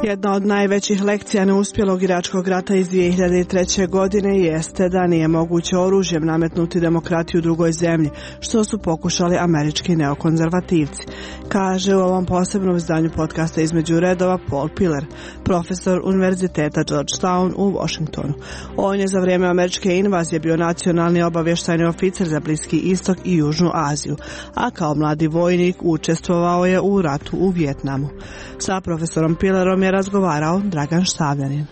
Jedna od najvećih lekcija neuspjelog iračkog rata iz 2003. godine jeste da nije moguće oružjem nametnuti demokratiju drugoj zemlji, što su pokušali američki neokonzervativci, kaže u ovom posebnom izdanju podcasta Između redova Paul Pillar, profesor Univerziteta Georgetown u Washingtonu. On je za vrijeme američke invazije bio nacionalni obavještajni oficer za Bliski istok i Južnu Aziju, a kao mladi vojnik učestvovao je u ratu u Vijetnamu. Sa profesorom Pillarom je razgovarao Dragan Štavljanin.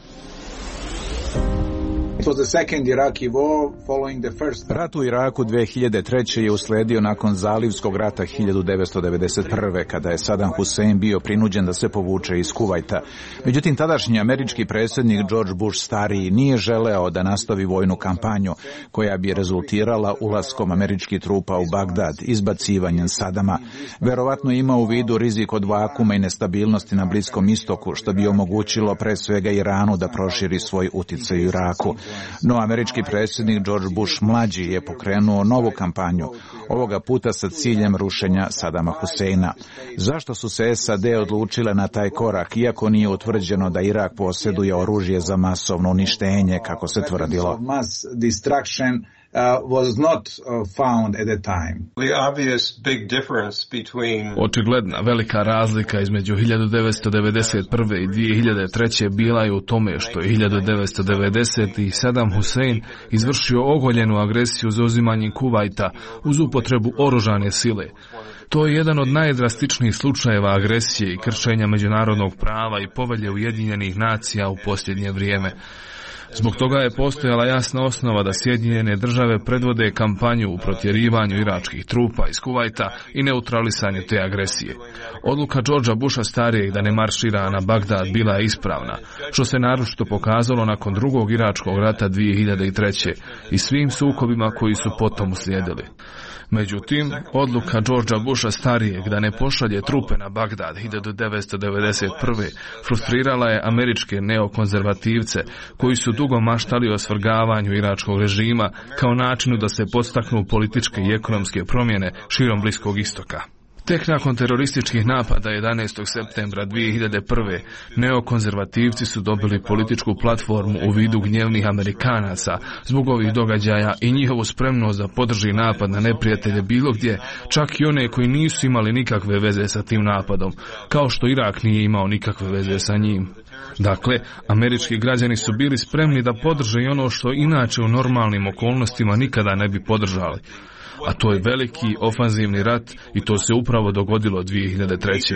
Rat u Iraku 2003. je uslijedio nakon Zalivskog rata 1991. kada je Saddam Hussein bio prinuđen da se povuče iz Kuvajta. Međutim, tadašnji američki predsjednik George Bush stariji nije želeo da nastavi vojnu kampanju koja bi rezultirala ulaskom američkih trupa u Bagdad, izbacivanjem Sadama. Verovatno ima u vidu rizik od vakuma i nestabilnosti na Bliskom istoku, što bi omogućilo pre svega Iranu da proširi svoj uticaj u Iraku. No, američki predsjednik George Bush mlađi je pokrenuo novu kampanju, ovoga puta sa ciljem rušenja Sadama Huseina. Zašto su se SAD odlučile na taj korak, iako nije utvrđeno da Irak posjeduje oružje za masovno uništenje, kako se tvrdilo? Očigledna velika razlika između 1991. i 2003. bila je u tome što je 1990. Saddam Hussein izvršio ogoljenu agresiju za uzimanje Kuvajta uz upotrebu oružane sile. To je jedan od najdrastičnijih slučajeva agresije i kršenja međunarodnog prava i povelje Ujedinjenih nacija u posljednje vrijeme. Zbog toga je postojala jasna osnova da Sjedinjene države predvode kampanju u protjerivanju iračkih trupa iz Kuvajta i neutralisanju te agresije. Odluka Georgea Busha starijeg da ne maršira na Bagdad bila je ispravna, što se naročito pokazalo nakon drugog iračkog rata 2003. i svim sukobima koji su potom uslijedili. Međutim, odluka Georgea Busha starijeg da ne pošalje trupe na Bagdad 1991. frustrirala je američke neokonzervativce koji su dugo maštali o svrgavanju iračkog režima kao načinu da se podstaknu političke i ekonomske promjene širom Bliskog istoka. Tek nakon terorističkih napada 11. septembra 2001. neokonzervativci su dobili političku platformu u vidu gnjevnih Amerikanaca zbog ovih događaja i njihovu spremnost da podrži napad na neprijatelje bilo gdje, čak i one koji nisu imali nikakve veze sa tim napadom, kao što Irak nije imao nikakve veze sa njim. Dakle, američki građani su bili spremni da podrže i ono što inače u normalnim okolnostima nikada ne bi podržali. A to je veliki ofanzivni rat i to se upravo dogodilo 2003.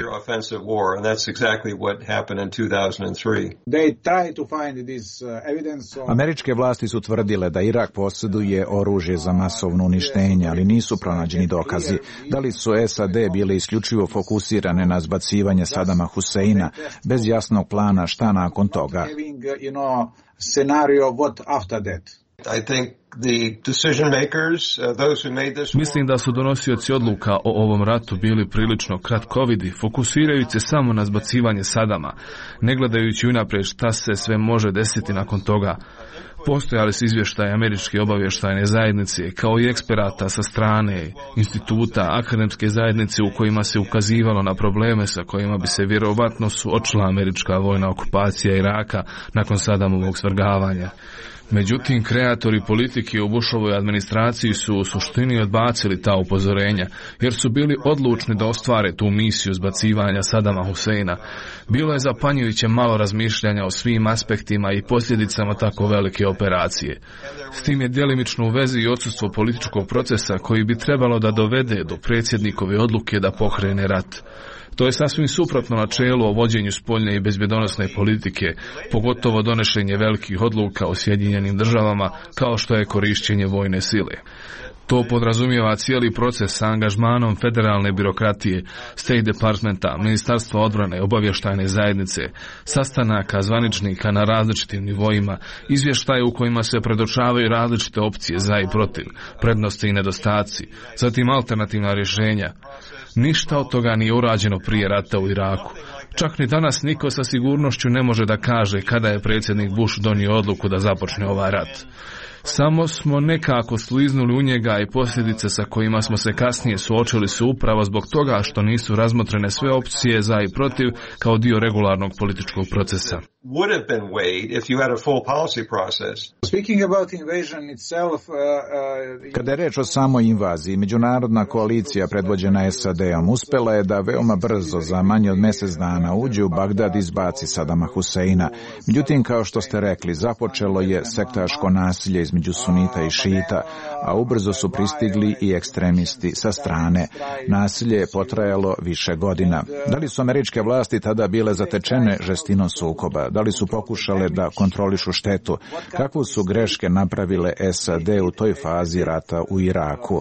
Američke vlasti su tvrdile da Irak posjeduje oružje za masovno uništenje, ali nisu pronađeni dokazi. Da li su SAD bile isključivo fokusirane na zbacivanje Sadama Huseina bez jasnog plana šta nakon toga? Mislim da su donosioci odluka o ovom ratu bili prilično kratkovidi, fokusirajući se samo na zbacivanje Sadama, ne gledajući unaprijed šta se sve može desiti nakon toga. Postojali su izvještaje američke obavještajne zajednice, kao i eksperata sa strane instituta, akademske zajednice u kojima se ukazivalo na probleme sa kojima bi se vjerovatno suočila američka vojna okupacija Iraka nakon Sadamovog svrgavanja. Međutim, kreatori politike u Bushovoj administraciji su u suštini odbacili ta upozorenja, jer su bili odlučni da ostvare tu misiju zbacivanja Sadama Huseina. Bilo je zapanjujuće malo razmišljanja o svim aspektima i posljedicama tako velike operacije. S tim je djelimično u vezi i odsustvo političkog procesa koji bi trebalo da dovede do predsjednikove odluke da pokrene rat. To je sasvim suprotno načelu o vođenju spoljne i bezbjedonosne politike, pogotovo donošenje velikih odluka o Sjedinjenim državama kao što je korišćenje vojne sile. To podrazumijeva cijeli proces sa angažmanom federalne birokratije, State Departmenta, Ministarstva odbrane, obavještajne zajednice, sastanaka zvaničnika na različitim nivoima, izvještaje u kojima se predočavaju različite opcije za i protiv, prednosti i nedostaci, zatim alternativna rješenja. Ništa od toga nije urađeno prije rata u Iraku. Čak ni danas niko sa sigurnošću ne može da kaže kada je predsjednik Bush donio odluku da započne ovaj rat. Samo smo nekako sliznuli u njega i posljedice sa kojima smo se kasnije suočili su upravo zbog toga što nisu razmotrene sve opcije za i protiv kao dio regularnog političkog procesa. Kada je reč o samoj invaziji, međunarodna koalicija predvođena SAD-om uspela je da veoma brzo, za manje od mjesec dana, uđe u Bagdad i izbaci Sadama Huseina. Međutim, kao što ste rekli, započelo je sektaško nasilje između sunita i šita, a ubrzo su pristigli i ekstremisti sa strane. Nasilje je potrajalo više godina. Da li su američke vlasti tada bile zatečene žestinom sukoba? Da li su pokušale da kontrolišu štetu? Kakvu su greške napravile SAD u toj fazi rata u Iraku?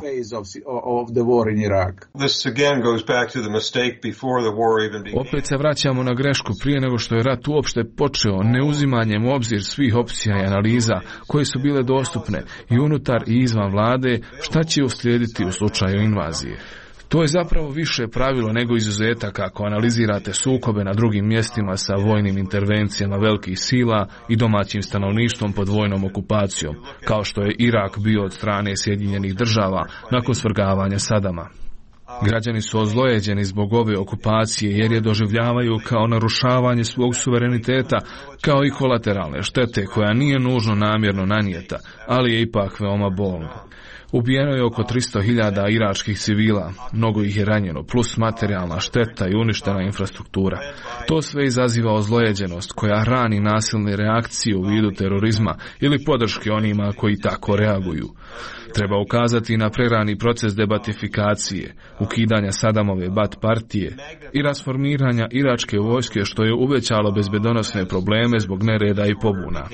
Opet se vraćamo na grešku prije nego što je rat uopšte počeo, neuzimanjem u obzir svih opcija i analiza koje su bile dostupne i unutar i izvan vlade, šta će uslijediti u slučaju invazije. To je zapravo više pravilo nego izuzetak ako analizirate sukobe na drugim mjestima sa vojnim intervencijama velikih sila i domaćim stanovništvom pod vojnom okupacijom, kao što je Irak bio od strane Sjedinjenih Država nakon svrgavanja Sadama. Građani su ozlojeđeni zbog ove okupacije jer je doživljavaju kao narušavanje svog suvereniteta, kao i kolateralne štete koja nije nužno namjerno nanijeta, ali je ipak veoma bolna. Ubijeno je oko 300.000 iračkih civila, mnogo ih je ranjeno, plus materijalna šteta i uništena infrastruktura. To sve izaziva ozlojeđenost koja hrani nasilne reakcije u vidu terorizma ili podrške onima koji tako reaguju. Treba ukazati na prerani proces debatifikacije, ukidanja Sadamove Bat partije i rasformiranja iračke vojske što je uvećalo bezbedonosne probleme zbog nereda i pobuna.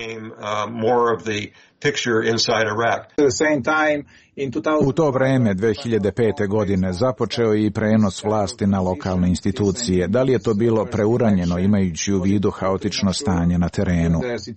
U to vreme, 2005. godine, započeo je i prenos vlasti na lokalne institucije. Da li je to bilo preuranjeno imajući u vidu haotično stanje na terenu?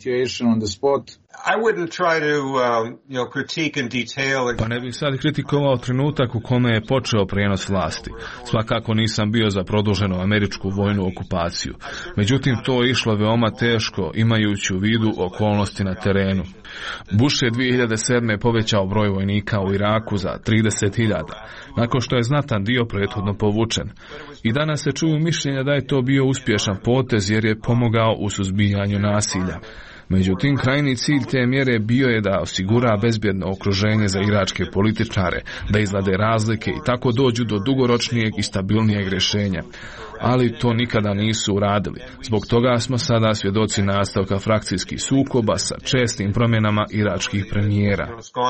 Pa ne bih sad kritikovao trenutak u kome je počeo prijenos vlasti. Svakako nisam bio za produženu američku vojnu okupaciju. Međutim, to je išlo veoma teško imajući u vidu okolnosti na terenu. Bush je 2007. povećao broj vojnika u Iraku za 30.000, nakon što je znatan dio prethodno povučen. I danas se čuju mišljenja da je to bio uspješan potez jer je pomogao u suzbijanju nasilja. Međutim, krajnji cilj te mjere bio je da osigura bezbjedno okruženje za iračke političare, da izlade razlike i tako dođu do dugoročnijeg i stabilnijeg rješenja. Ali to nikada nisu uradili. Zbog toga smo sada svjedoci nastavka frakcijskih sukoba sa čestim promjenama iračkih premijera.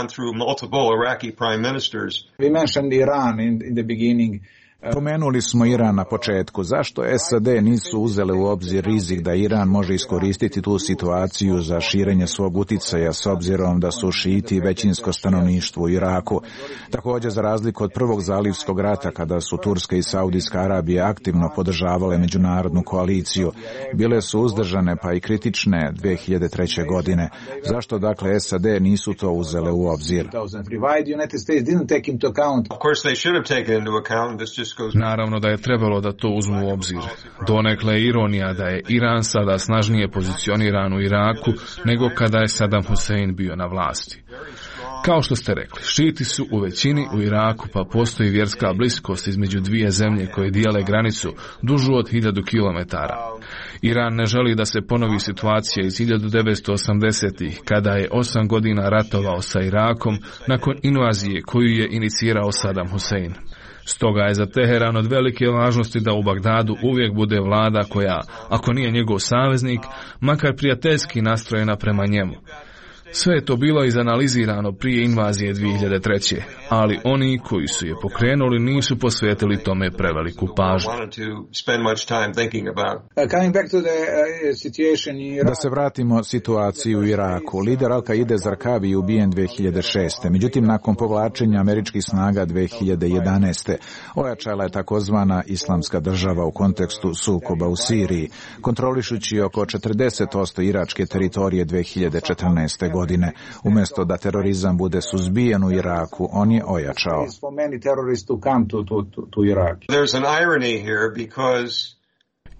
Pomenuli smo Iran na početku. Zašto SAD nisu uzele u obzir rizik da Iran može iskoristiti tu situaciju za širenje svog uticaja s obzirom da su šiti većinsko stanovništvo u Iraku? Također, za razliku od prvog zalivskog rata kada su Turska i Saudijska Arabija aktivno podržavale međunarodnu koaliciju, bile su uzdržane pa i kritične 2003. godine. Zašto dakle SAD nisu to uzele u obzir? Naravno da je trebalo da to uzmu u obzir. Donekle je ironija da je Iran sada snažnije pozicioniran u Iraku nego kada je Saddam Hussein bio na vlasti. Kao što ste rekli, šiti su u većini u Iraku, pa postoji vjerska bliskost između dvije zemlje koje dijele granicu dužu od 1000 km. Iran ne želi da se ponovi situacija iz 1980-ih, kada je 8 godina ratovao sa Irakom nakon invazije koju je inicirao Saddam Hussein. Stoga je za Teheran od velike važnosti da u Bagdadu uvijek bude vlada koja, ako nije njegov saveznik, makar prijateljski nastrojena prema njemu. Sve je to bilo izanalizirano prije invazije 2003. Ali oni koji su je pokrenuli nisu posvetili tome preveliku pažnju. Da se vratimo situaciji u Iraku. Lider Al-Kaide Zarqawi je ubijen 2006. Međutim, nakon povlačenja američkih snaga 2011. ojačala je takozvana Islamska država u kontekstu sukoba u Siriji, kontrolišući oko 40% iračke teritorije 2014. godine. Umjesto da terorizam bude suzbijen u Iraku, on je ojačao.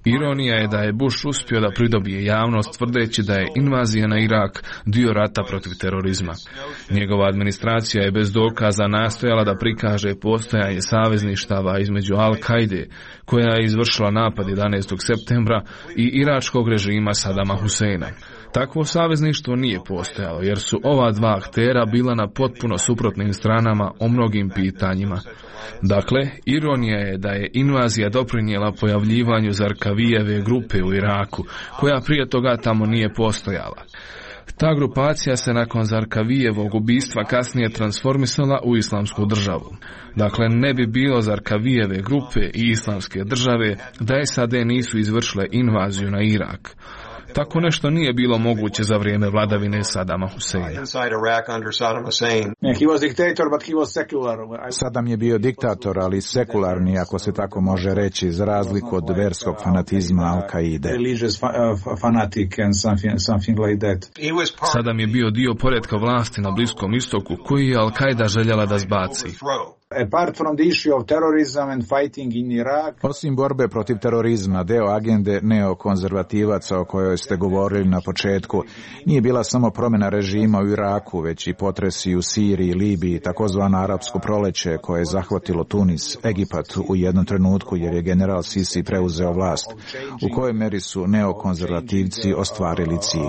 Ironija je da je Bush uspio da pridobije javnost tvrdeći da je invazija na Irak dio rata protiv terorizma. Njegova administracija je bez dokaza nastojala da prikaže postojanje savezništava između Al-Kaide, koja je izvršila napad 11. septembra, i iračkog režima Sadama Huseina. Takvo savezništvo nije postojalo, jer su ova dva aktera bila na potpuno suprotnim stranama o mnogim pitanjima. Dakle, ironija je da je invazija doprinijela pojavljivanju Zarkavijeve grupe u Iraku, koja prije toga tamo nije postojala. Ta grupacija se nakon Zarkavijevog ubistva kasnije transformisala u islamsku državu. Dakle, ne bi bilo Zarkavijeve grupe i islamske države da SAD nisu izvršile invaziju na Irak. Tako nešto nije bilo moguće za vrijeme vladavine Sadama Huseina. Sadam je bio diktator, ali sekularni, ako se tako može reći, za razliku od verskog fanatizma Al-Kaide. Sadam je bio dio poretka vlasti na Bliskom istoku koji je Al-Kaida željela da zbaci. Osim borbe protiv terorizma, deo agende neokonzervativaca o kojoj ste govorili na početku nije bila samo promjena režima u Iraku, već i potresi u Siriji, Libiji, takozvano arapsko proleće koje je zahvatilo Tunis, Egipat u jednom trenutku jer je general Sisi preuzeo vlast. U kojoj meri su neokonzervativci ostvarili cilj?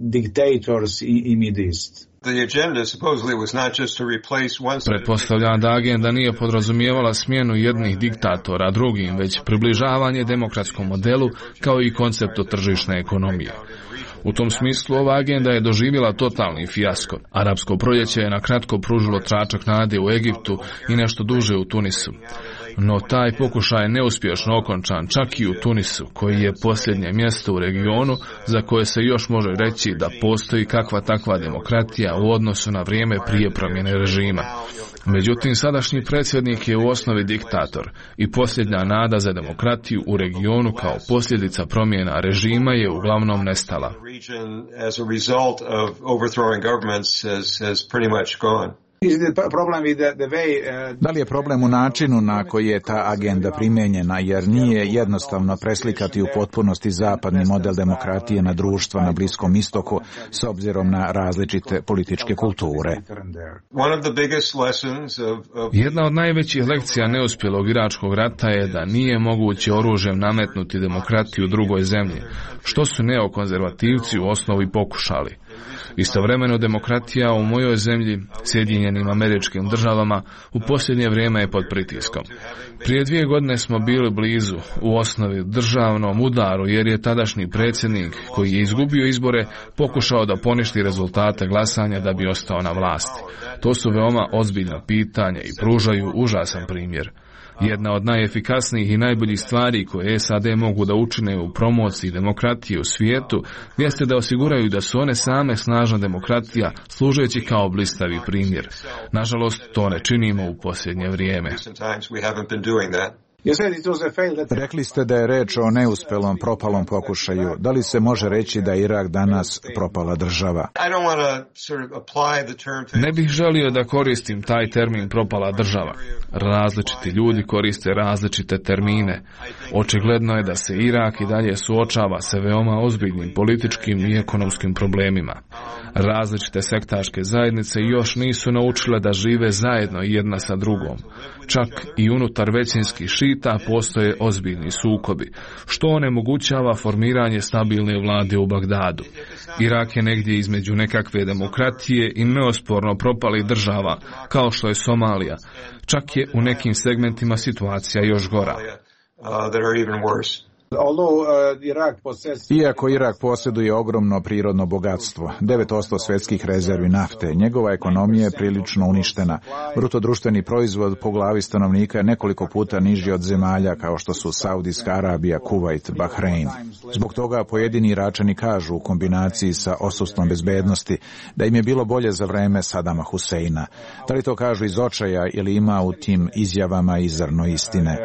Pretpostavljam da agenda nije podrazumijevala smjenu jednih diktatora drugim, već približavanje demokratskom modelu kao i konceptu tržišne ekonomije. U tom smislu ova agenda je doživjela totalni fijasko. Arapsko proljeće je na kratko pružilo tračak nade u Egiptu i nešto duže u Tunisu. No taj pokušaj je neuspješno okončan čak i u Tunisu, koji je posljednje mjesto u regionu za koje se još može reći da postoji kakva takva demokratija u odnosu na vrijeme prije promjene režima. Međutim, sadašnji predsjednik je u osnovi diktator i posljednja nada za demokratiju u regionu kao posljedica promjena režima je uglavnom nestala. Da li je problem u načinu na koji je ta agenda primijenjena, jer nije jednostavno preslikati u potpunosti zapadni model demokratije na društva na Bliskom istoku s obzirom na različite političke kulture? Jedna od najvećih lekcija neuspjelog iračkog rata je da nije moguće oružjem nametnuti demokratiju drugoj zemlji, što su neokonzervativci u osnovi pokušali. Istovremeno demokratija u mojoj zemlji, Sjedinjenim Američkim Državama, u posljednje vrijeme je pod pritiskom. Prije 2 godine smo bili blizu u osnovi državnom udaru jer je tadašnji predsjednik, koji je izgubio izbore, pokušao da poništi rezultate glasanja da bi ostao na vlasti. To su veoma ozbiljna pitanja i pružaju užasan primjer. Jedna od najefikasnijih i najboljih stvari koje SAD mogu da učine u promociji demokratije u svijetu jeste da osiguraju da su one same snažna demokratija, služeći kao blistavi primjer. Nažalost, to ne činimo u posljednje vrijeme. Rekli ste da je reč o neuspjelom, propalom pokušaju. Da li se može reći da je Irak danas propala država? Ne bih želio da koristim taj termin propala država. Različiti ljudi koriste različite termine. Očigledno je da se Irak i dalje suočava sa veoma ozbiljnim političkim i ekonomskim problemima. Različite sektaške zajednice još nisu naučile da žive zajedno jedna sa drugom. Čak i unutar većinskih šita postoje ozbiljni sukobi, što onemogućava formiranje stabilne vlade u Bagdadu. Irak je negdje između nekakve demokratije i neosporno propalih država, kao što je Somalija. Čak je u nekim segmentima situacija još gora. Iako Irak posjeduje ogromno prirodno bogatstvo, 9% svjetskih rezervi nafte, njegova ekonomija je prilično uništena. Bruto društveni proizvod po glavi stanovnika je nekoliko puta niži od zemalja kao što su Saudijska Arabija, Kuvajt, Bahrein. Zbog toga pojedini Iračani kažu u kombinaciji sa odsustvom bezbednosti da im je bilo bolje za vreme Sadama Huseina. Da li to kažu iz očaja ili ima u tim izjavama i zrno istine?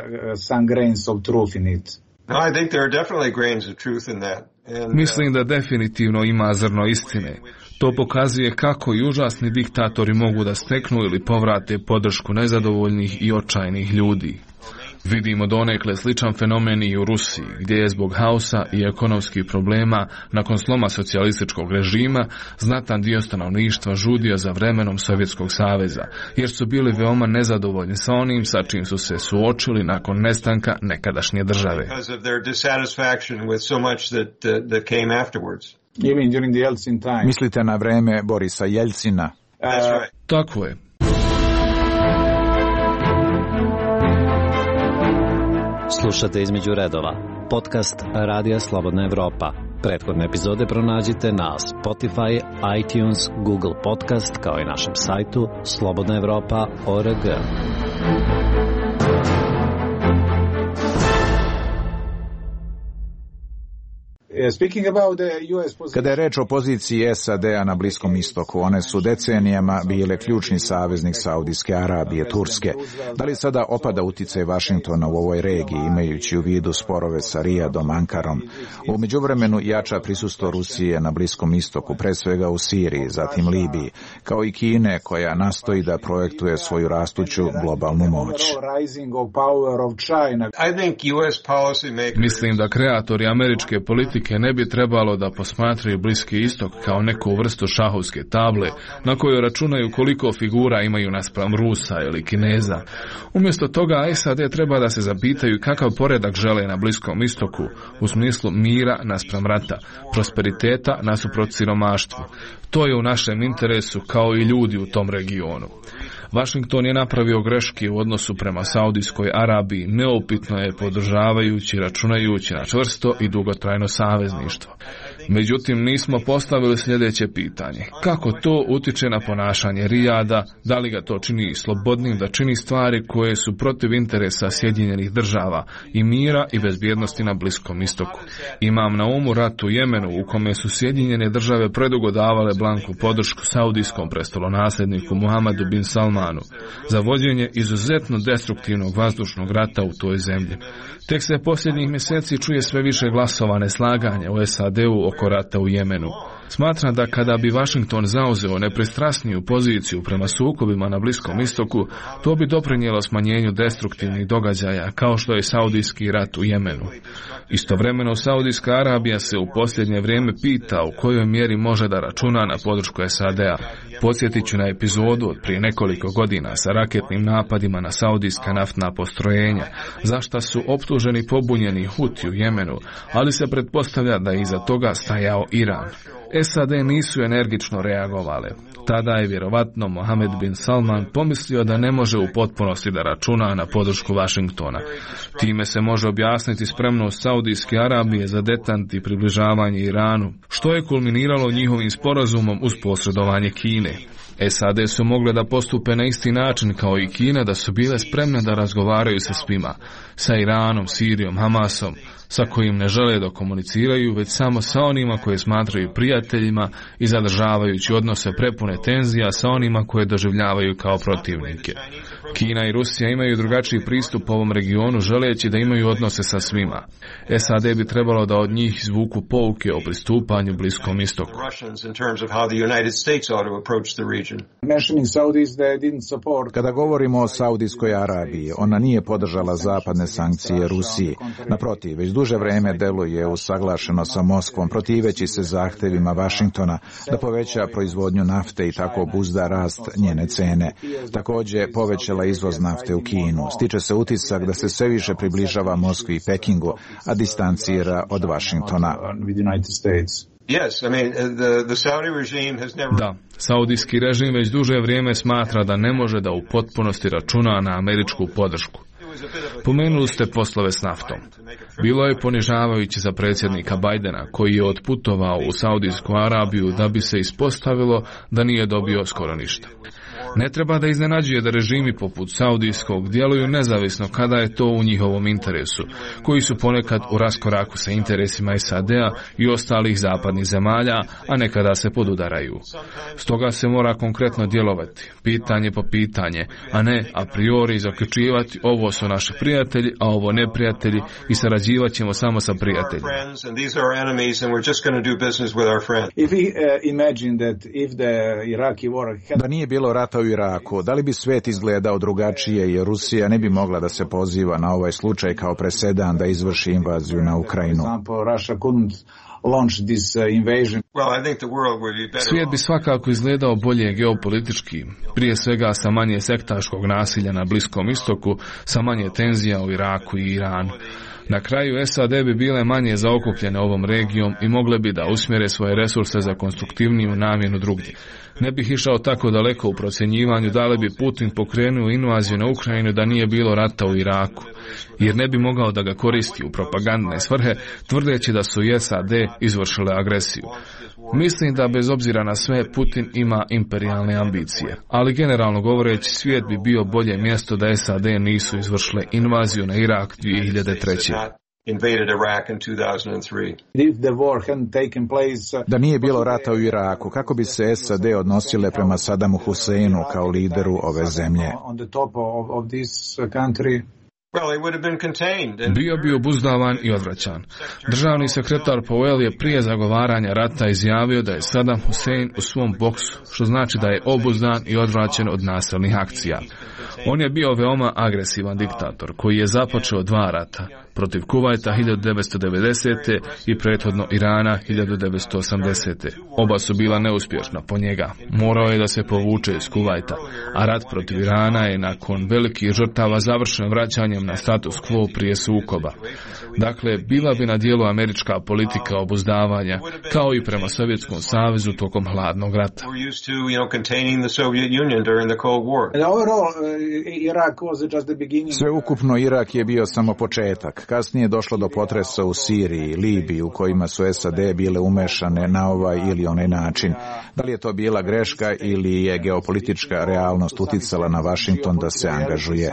Mislim da definitivno ima zrno istine. To pokazuje kako i užasni diktatori mogu da steknu ili povrate podršku nezadovoljnih i očajnih ljudi. Vidimo donekle sličan fenomen i u Rusiji, gdje je zbog haosa i ekonomskih problema nakon sloma socijalističkog režima znatan dio stanovništva žudio za vremenom Sovjetskog saveza, jer su bili veoma nezadovoljni sa onim sa čim su se suočili nakon nestanka nekadašnje države. Mislite na vreme Borisa Jeljcina? Tako je. Slušate Između redova, podcast Radija Slobodna Evropa. Prethodne epizode pronađite na Spotify, iTunes, Google Podcast, kao i našem sajtu slobodnaevropa.org. Kada je reč o poziciji SAD-a na Bliskom istoku, one su decenijama bile ključni saveznik Saudijske Arabije, Turske. Da li sada opada uticaj Vašingtona u ovoj regiji, imajući u vidu sporove sa Rijadom, Ankarom? U međuvremenu jača prisustvo Rusije na Bliskom istoku, pre svega u Siriji, zatim Libiji, kao i Kine, koja nastoji da projektuje svoju rastuću globalnu moć. Mislim da kreatori američke politike ne bi trebalo da posmatraju Bliski istok kao neku vrstu šahovske table na kojoj računaju koliko figura imaju naspram Rusa ili Kineza. Umjesto toga SAD treba da se zapitaju kakav poredak žele na Bliskom istoku u smislu mira naspram rata, prosperiteta nasuprot siromaštvu. To je u našem interesu kao i ljudi u tom regionu. Washington je napravio greške u odnosu prema Saudijskoj Arabiji, neupitno je podržavajući, računajući na čvrsto i dugotrajno savezništvo. Međutim, nismo postavili sljedeće pitanje. Kako to utiče na ponašanje Rijada, da li ga to čini slobodnim da čini stvari koje su protiv interesa Sjedinjenih država i mira i bezbjednosti na Bliskom istoku? Imam na umu rat u Jemenu u kome su Sjedinjene države predugo davale blanku podršku saudijskom prestolonasljedniku Muhamedu bin Salmanu za vođenje izuzetno destruktivnog vazdušnog rata u toj zemlji. Tek se posljednjih mjeseci čuje sve više glasova neslaganja u SAD-u oko rata u Jemenu. Smatram da kada bi Washington zauzeo nepristrasniju poziciju prema sukobima na Bliskom istoku, to bi doprinijelo smanjenju destruktivnih događaja kao što je saudijski rat u Jemenu. Istovremeno, Saudijska Arabija se u posljednje vrijeme pita u kojoj mjeri može da računa na podršku SAD-a. Podsjetit ću na epizodu od prije nekoliko godina sa raketnim napadima na saudijska naftna postrojenja, za šta su optuženi pobunjeni Huti u Jemenu, ali se pretpostavlja da je iza toga stajao Iran. SAD nisu energično reagovale. Tada je vjerovatno Mohamed bin Salman pomislio da ne može u potpunosti da računa na podršku Washingtona. Time se može objasniti spremnost Saudijske Arabije za detant i približavanje Iranu, što je kulminiralo njihovim sporazumom uz posredovanje Kine. SAD su mogle da postupe na isti način kao i Kina, da su bile spremne da razgovaraju sa svima, sa Iranom, Sirijom, Hamasom, sa kojim ne žele da komuniciraju, već samo sa onima koje smatraju prijateljima i zadržavajući odnose prepune tenzija sa onima koje doživljavaju kao protivnike. Kina i Rusija imaju drugačiji pristup ovom regionu, želeći da imaju odnose sa svima. SAD bi trebalo da od njih izvuku pouke o pristupanju Bliskom istoku. Kada govorimo o Saudijskoj Arabiji, ona nije podržala zapadne sankcije Rusiji. Naprotiv, već duže vreme deluje usaglašeno sa Moskvom, protiveći se zahtevima Vašingtona da poveća proizvodnju nafte i tako obuzda rast njene cene. Također povećala izvoz nafte u Kinu. Stiče se utisak da se sve više približava Moskvi i Pekingu, a distancira od Vašingtona. Da, saudijski režim već duže vrijeme smatra da ne može da u potpunosti računa na američku podršku. Pomenuli ste poslove s naftom. Bilo je ponižavajuće za predsjednika Bajdena, koji je otputovao u Saudijsku Arabiju da bi se ispostavilo da nije dobio skoro ništa. Ne treba da iznenađuje da režimi poput saudijskog djeluju nezavisno kada je to u njihovom interesu, koji su ponekad u raskoraku sa interesima SAD-a i ostalih zapadnih zemalja, a nekada se podudaraju. Stoga se mora konkretno djelovati, pitanje po pitanje, a ne a priori zaključivati ovo su naši prijatelji, a ovo neprijatelji i sarađivat ćemo samo sa prijateljima. Da nije bilo rata rata u Iraku, da li bi svet izgledao drugačije jer Rusija ne bi mogla da se poziva na ovaj slučaj kao presedan da izvrši invaziju na Ukrajinu? Svijet bi svakako izgledao bolje geopolitički, prije svega sa manje sektaškog nasilja na Bliskom istoku, sa manje tenzija u Iraku i Iranu. Na kraju SAD bi bile manje zaokupljene ovom regijom i mogle bi da usmjere svoje resurse za konstruktivniju namjenu drugdje. Ne bih išao tako daleko u procjenjivanju da li bi Putin pokrenuo invaziju na Ukrajinu da nije bilo rata u Iraku, jer ne bi mogao da ga koristi u propagandne svrhe, tvrdeći da su i SAD izvršile agresiju. Mislim da bez obzira na sve Putin ima imperijalne ambicije, ali generalno govoreći svijet bi bio bolje mjesto da SAD nisu izvršile invaziju na Irak 2003. Da nije bilo rata u Iraku, kako bi se SAD odnosile prema Sadamu Huseinu kao lideru ove zemlje? Bio bi obuzdavan i odvraćan. Državni sekretar Powell je prije zagovaranja rata izjavio da je Saddam Hussein u svom boksu, što znači da je obuzdan i odvraćen od nasilnih akcija. On je bio veoma agresivan diktator koji je započeo 2 rata, protiv Kuvajta 1990. i prethodno Irana 1980. Oba su bila neuspješna po njega. Morao je da se povuče iz Kuvajta, a rat protiv Irana je nakon velikih žrtava završen vraćanjem na status quo prije sukoba. Dakle, bila bi na dijelu američka politika obuzdavanja, kao i prema Sovjetskom savezu tokom hladnog rata. Sveukupno Irak je bio samo početak. Kasnije je došlo do potresa u Siriji i Libiji u kojima su SAD bile umešane na ovaj ili onaj način. Da li je to bila greška ili je geopolitička realnost uticala na Washington da se angažuje?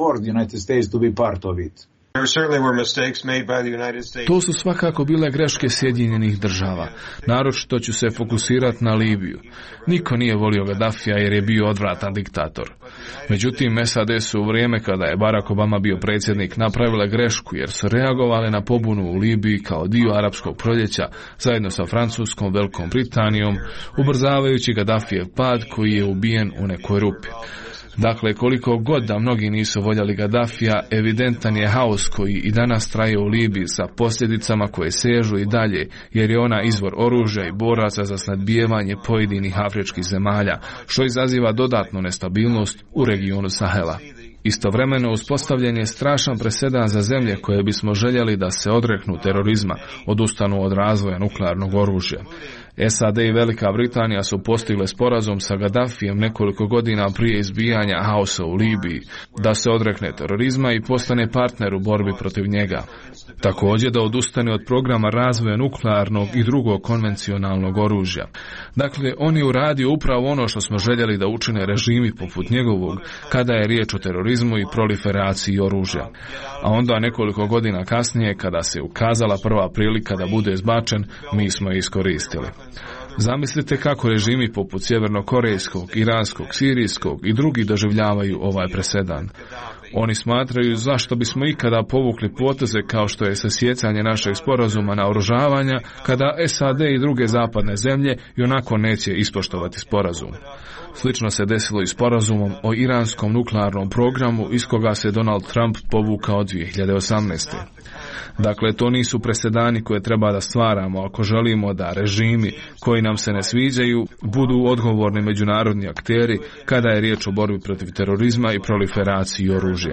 To su svakako bile greške Sjedinjenih država. Naročito ću se fokusirati na Libiju. Niko nije volio Gaddafija jer je bio odvratan diktator. Međutim, SAD su u vrijeme kada je Barack Obama bio predsjednik napravile grešku jer su reagovali na pobunu u Libiji kao dio arapskog proljeća zajedno sa Francuskom, Velikom Britanijom, ubrzavajući Gaddafijev pad koji je ubijen u nekoj rupi. Dakle, koliko god da mnogi nisu voljeli Gaddafija, evidentan je haos koji i danas traje u Libiji sa posljedicama koje sežu i dalje, jer je ona izvor oružja i boraca za snadbijevanje pojedinih afričkih zemalja, što izaziva dodatnu nestabilnost u regionu Sahela. Istovremeno uspostavljen je strašan presedan za zemlje koje bismo željeli da se odreknu terorizma, odustanu od razvoja nuklearnog oružja. SAD i Velika Britanija su postigle sporazum sa Gaddafijem nekoliko godina prije izbijanja haosa u Libiji, da se odrekne terorizma i postane partner u borbi protiv njega. Također da odustane od programa razvoja nuklearnog i drugog konvencionalnog oružja. Dakle, on je uradio upravo ono što smo željeli da učine režimi poput njegovog, kada je riječ o terorizmu i proliferaciji oružja. A onda nekoliko godina kasnije, kada se ukazala prva prilika da bude izbačen, mi smo je iskoristili. Zamislite kako režimi poput sjevernokorejskog, iranskog, sirijskog i drugi doživljavaju ovaj presedan. Oni smatraju zašto bismo ikada povukli poteze kao što je sasjecanje našeg sporazuma naoružavanja, kada SAD i druge zapadne zemlje ionako neće ispoštovati sporazum. Slično se desilo i sporazumom o iranskom nuklearnom programu iz koga se Donald Trump povukao 2018. Dakle, to nisu presedani koje treba da stvaramo ako želimo da režimi koji nam se ne sviđaju budu odgovorni međunarodni akteri kada je riječ o borbi protiv terorizma i proliferaciji oružja.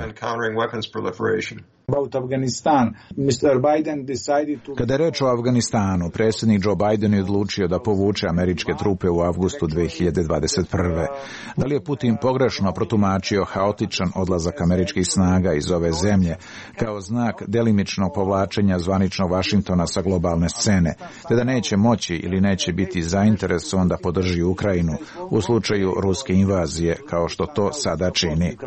Kada je reč o Afganistanu, predsjednik Joe Biden je odlučio da povuče američke trupe u avgustu 2021. Da li je Putin pogrešno protumačio haotičan odlazak američkih snaga iz ove zemlje kao znak delimičnog povlačenja zvaničnog Washingtona sa globalne scene, te da neće moći ili neće biti zainteresovan da podrži Ukrajinu u slučaju ruske invazije, kao što to sada čini?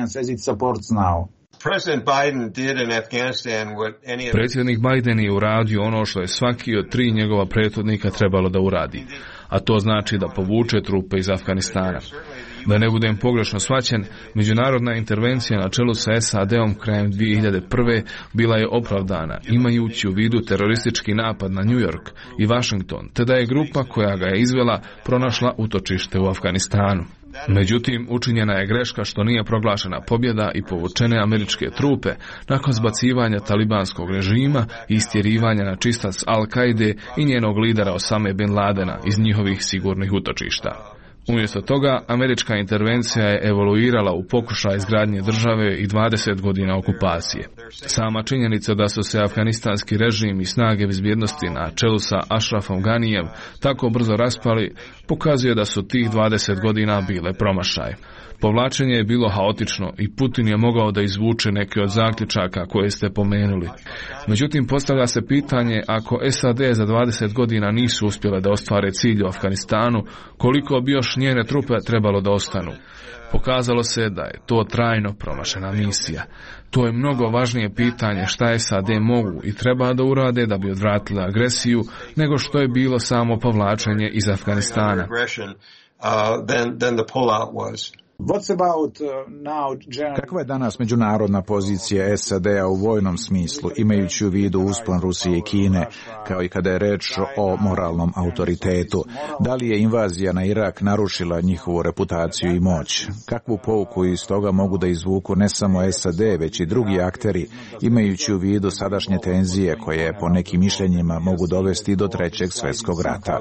Predsjednik Biden je uradio ono što je svaki od 3 njegova prethodnika trebalo da uradi, a to znači da povuče trupe iz Afganistana. Da ne budem pogrešno shvaćen, međunarodna intervencija na čelu sa SAD-om krajem 2001. bila je opravdana, imajući u vidu teroristički napad na New York i Washington, te da je grupa koja ga je izvela pronašla utočište u Afganistanu. Međutim, učinjena je greška što nije proglašena pobjeda i povučene američke trupe nakon zbacivanja talibanskog režima i istjerivanja na čistac Al-Kaide i njenog lidera Osame bin Ladena iz njihovih sigurnih utočišta. Umjesto toga, američka intervencija je evoluirala u pokušaj izgradnje države i 20 godina okupacije. Sama činjenica da su se afganistanski režim i snage bezbjednosti na čelu sa Ashrafom Ganijem tako brzo raspali, pokazuje da su tih 20 godina bile promašaj. Povlačenje je bilo haotično i Putin je mogao da izvuče neke od zaključaka koje ste pomenuli. Međutim, postavlja se pitanje, ako SAD za 20 godina nisu uspjele da ostvare cilj u Afganistanu, koliko bi još njene trupe trebalo da ostanu? Pokazalo se da je to trajno promašena misija. To je mnogo važnije pitanje šta SAD mogu i treba da urade da bi odvratile agresiju, nego što je bilo samo povlačenje iz Afganistana. Kakva je danas međunarodna pozicija SAD-a u vojnom smislu, imajući u vidu uspon Rusije i Kine, kao i kada je reč o moralnom autoritetu? Da li je invazija na Irak narušila njihovu reputaciju i moć? Kakvu pouku iz toga mogu da izvuku ne samo SAD, već i drugi akteri, imajući u vidu sadašnje tenzije koje po nekim mišljenjima mogu dovesti do Trećeg svjetskog rata?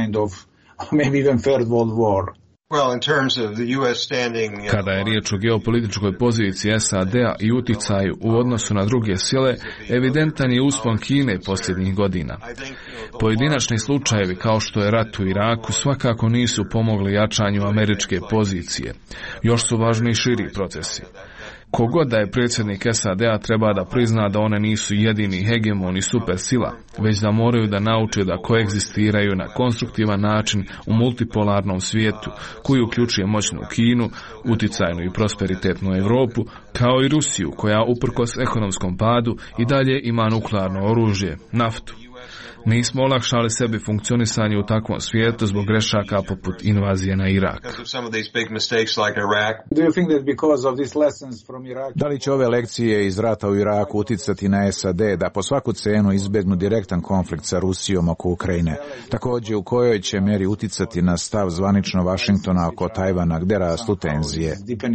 Kada je riječ o geopolitičkoj poziciji SAD-a i uticaju u odnosu na druge sile, evidentan je uspon Kine posljednjih godina. Pojedinačni slučajevi kao što je rat u Iraku svakako nisu pomogli jačanju američke pozicije. Još su važni i širi procesi. Kogod da je predsjednik SAD-a treba da prizna da one nisu jedini hegemon i supersila, već da moraju da nauče da koegzistiraju na konstruktivan način u multipolarnom svijetu, koji uključuje moćnu Kinu, uticajnu i prosperitetnu Europu, kao i Rusiju, koja uprkos ekonomskom padu i dalje ima nuklearno oružje, naftu. Nismo olakšali sebi funkcionisanje u takvom svijetu zbog grešaka poput invazije na Irak. Da li će ove lekcije iz rata u Iraku uticati na SAD da po svaku cenu izbjegnu direktan konflikt sa Rusijom oko Ukrajine? Također, u kojoj će mjeri uticati na stav zvanično Vašingtona oko Tajvana, gdje rastu tenzije?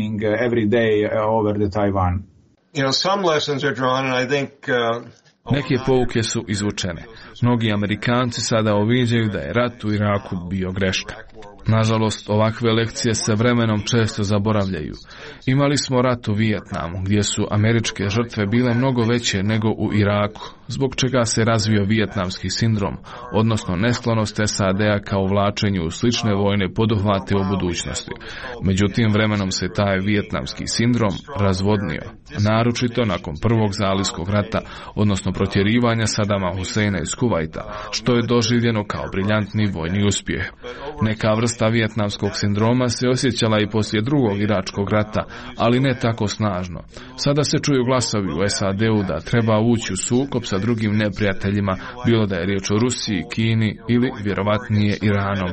Neke pouke su izvučene. Mnogi Amerikanci sada uviđaju da je rat u Iraku bio greška. Nažalost, ovakve lekcije se vremenom često zaboravljaju. Imali smo rat u Vijetnamu, gdje su američke žrtve bile mnogo veće nego u Iraku, zbog čega se razvio vijetnamski sindrom, odnosno nesklonost SAD-a kao uvlačenju u slične vojne poduhvate u budućnosti. Međutim, vremenom se taj vijetnamski sindrom razvodnio, naročito nakon prvog zalivskog rata, odnosno protjerivanja Sadama Huseina iz Kuvajta, što je doživljeno kao briljantni vojni uspjeh. Neka vrsta vijetnamskog sindroma se osjećala i poslije drugog iračkog rata, ali ne tako snažno. Sada se čuju glasovi u SAD-u da treba ući u sukob sa drugim neprijateljima, bilo da je riječ o Rusiji, Kini ili vjerovatnije Iranom.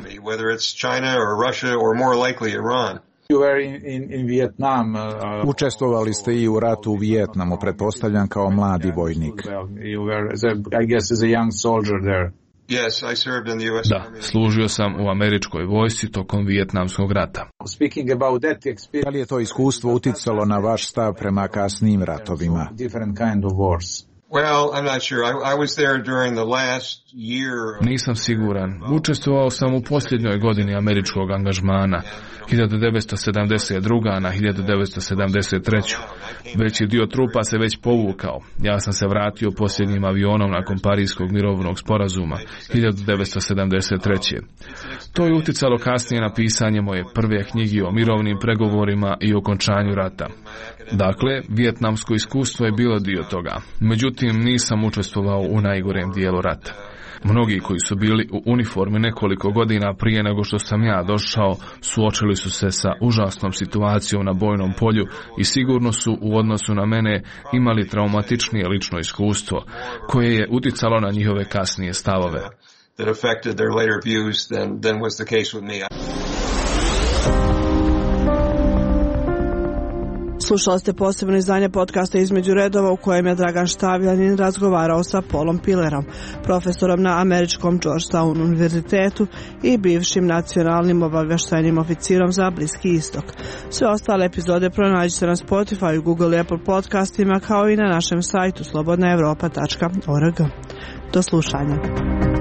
Učestvovali ste i u ratu u Vijetnamu, pretpostavljam kao mladi vojnik. Da, služio sam u američkoj vojsci tokom Vijetnamskog rata. Da li je to iskustvo uticalo na vaš stav prema kasnijim ratovima? Nisam siguran. Učestvovao sam u posljednjoj godini američkog angažmana, 1972. na 1973. Veći dio trupa se već povukao. Ja sam se vratio posljednjim avionom nakon Parijskog mirovnog sporazuma, 1973. To je uticalo kasnije na pisanje moje prve knjige o mirovnim pregovorima i okončanju rata. Dakle, vijetnamsko iskustvo je bilo dio toga. Međutim, nisam učestvovao u najgorem dijelu rata. Mnogi koji su bili u uniformi nekoliko godina prije nego što sam ja došao, suočili su se sa užasnom situacijom na bojnom polju i sigurno su u odnosu na mene imali traumatičnije lično iskustvo, koje je uticalo na njihove kasnije stavove. Slušali ste posebno izdanje podcasta Između redova u kojem je Dragan Štavljanin razgovarao sa Paulom Pillerom, profesorom na američkom Georgetown univerzitetu i bivšim nacionalnim obavještajnim oficirom za Bliski istok. Sve ostale epizode pronađite na Spotify, Google i Apple podcastima kao i na našem sajtu slobodnaevropa.org. Do slušanja.